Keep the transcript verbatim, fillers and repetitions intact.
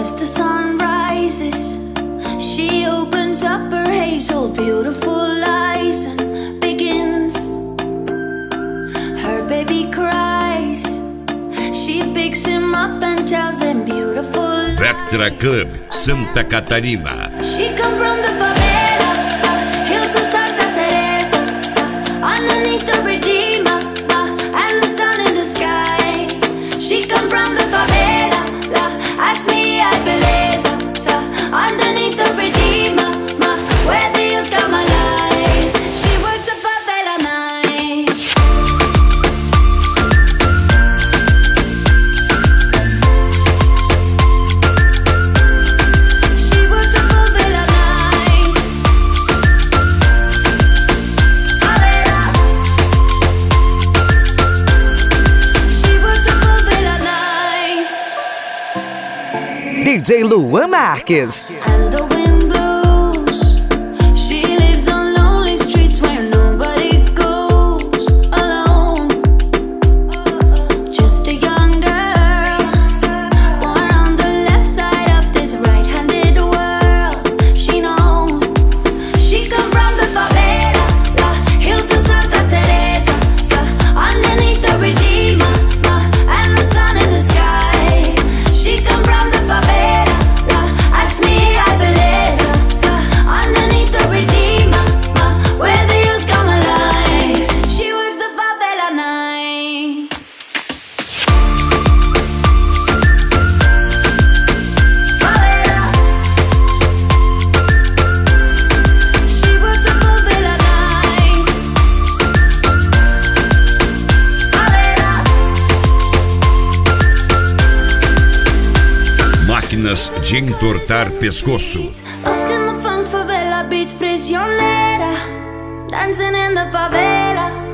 As the sun rises, she opens up her hazel, beautiful eyes and begins. Her baby cries. She picks him up and tells him beautiful. Vectra Club, Santa Catarina. She come from the favela, uh, hills of Santa Teresa, uh, underneath the Redeemer, uh, and the sun in the sky. She come from the favela, uh, ask me I beleza, uh, underneath the Redeemer, uh, where the hills come alive. She works the favela night. She works the favela night. Favela. She works the favela night. D J Luan Marques. And the wind blows. She lives on lonely streets where nobody goes alone. Just a young girl, born on the left side of this right-handed world. She knows. She come from the favela, la hills of Santa Teresa, sa, underneath the Redeemer, ma, and the sun in the sky. She come from the favela, la, ask me I beleza, sa, underneath the Redeemer, ma, where the hills come alive. She works the favela night. Favela. She works the favela night. Favela. Máquinas de entortar pescoço. Lost in the funk, favela beats prisionera, dancing in the favela.